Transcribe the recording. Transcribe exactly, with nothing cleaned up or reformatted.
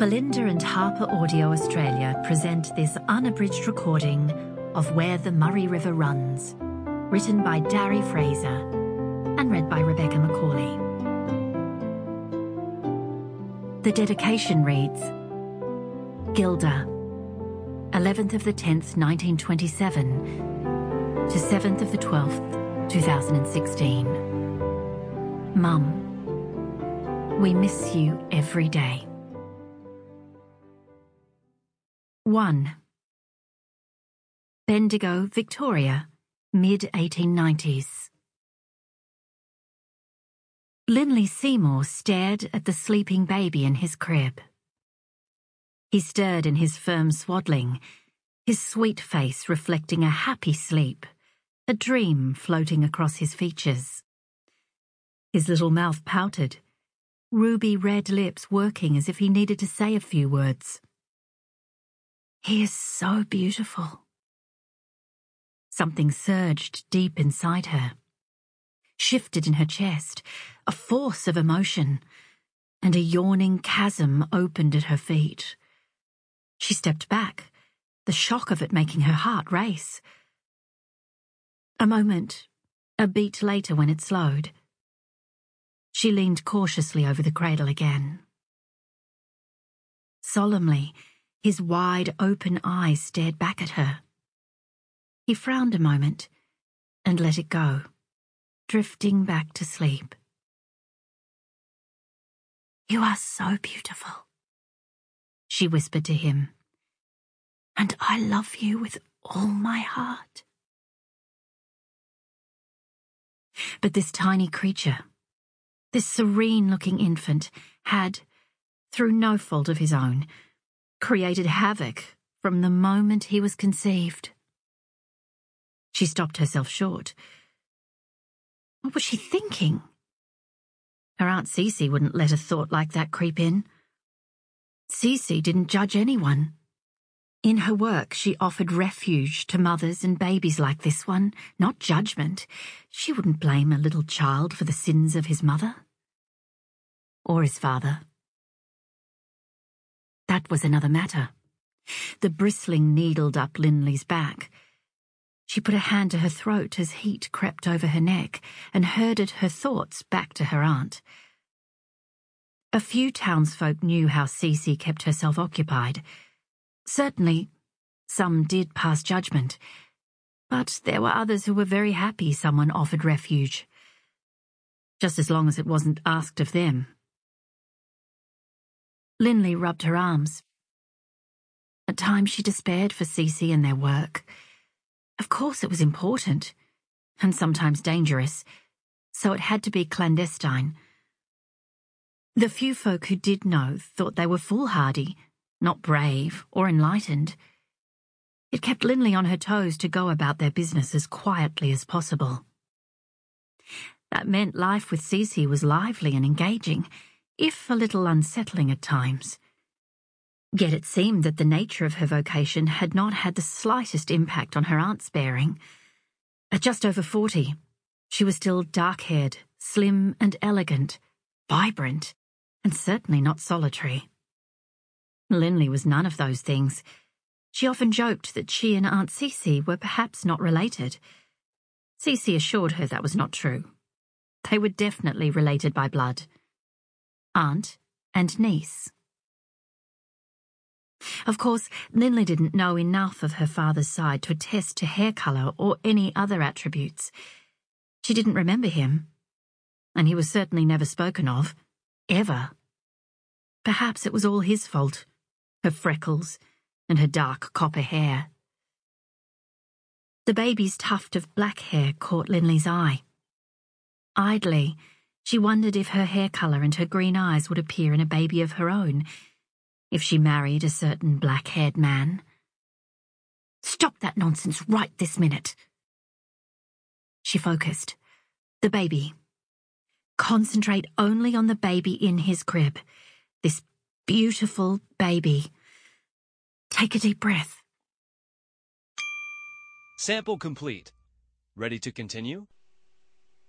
Belinda and Harper Audio Australia present this unabridged recording of Where the Murray River Runs, written by Darry Fraser and read by Rebecca Macaulay. The dedication reads, Gilda, eleventh of the tenth, nineteen twenty-seven to seventh of the twelfth, two thousand sixteen. Mum, we miss you every day. one. Bendigo, Victoria, mid eighteen nineties. Linley Seymour stared at the sleeping baby in his crib. He stirred in his firm swaddling, his sweet face reflecting a happy sleep, a dream floating across his features. His little mouth pouted, ruby red lips working as if he needed to say a few words. He is so beautiful. Something surged deep inside her, shifted in her chest, a force of emotion, and a yawning chasm opened at her feet. She stepped back, the shock of it making her heart race. A moment, a beat later when it slowed. She leaned cautiously over the cradle again. Solemnly, his wide open eyes stared back at her. He frowned a moment and let it go, drifting back to sleep. You are so beautiful, she whispered to him, and I love you with all my heart. But this tiny creature, this serene-looking infant, had, through no fault of his own, created havoc from the moment he was conceived. She stopped herself short. What was she thinking? Her Aunt Cece wouldn't let a thought like that creep in. Cece didn't judge anyone. In her work, she offered refuge to mothers and babies like this one, not judgment. She wouldn't blame a little child for the sins of his mother. Or his father. That was another matter. The bristling needled up Linley's back. She put a hand to her throat as heat crept over her neck and herded her thoughts back to her aunt. A few townsfolk knew how Cece kept herself occupied. Certainly, some did pass judgment, but there were others who were very happy someone offered refuge, just as long as it wasn't asked of them. Linley rubbed her arms. At times she despaired for Cece and their work. Of course it was important, and sometimes dangerous, so it had to be clandestine. The few folk who did know thought they were foolhardy, not brave or enlightened. It kept Linley on her toes to go about their business as quietly as possible. That meant life with Cece was lively and engaging, if a little unsettling at times. Yet it seemed that the nature of her vocation had not had the slightest impact on her aunt's bearing. At just over forty, she was still dark-haired, slim and elegant, vibrant, and certainly not solitary. Linley was none of those things. She often joked that she and Aunt Cece were perhaps not related. Cece assured her that was not true. They were definitely related by blood. Aunt and niece. Of course, Linley didn't know enough of her father's side to attest to hair colour or any other attributes. She didn't remember him, and he was certainly never spoken of, ever. Perhaps it was all his fault, her freckles and her dark copper hair. The baby's tuft of black hair caught Linley's eye. Idly, she wondered if her hair colour and her green eyes would appear in a baby of her own, if she married a certain black-haired man. Stop that nonsense right this minute. She focused. The baby. Concentrate only on the baby in his crib. This beautiful baby. Take a deep breath. Sample complete. Ready to continue?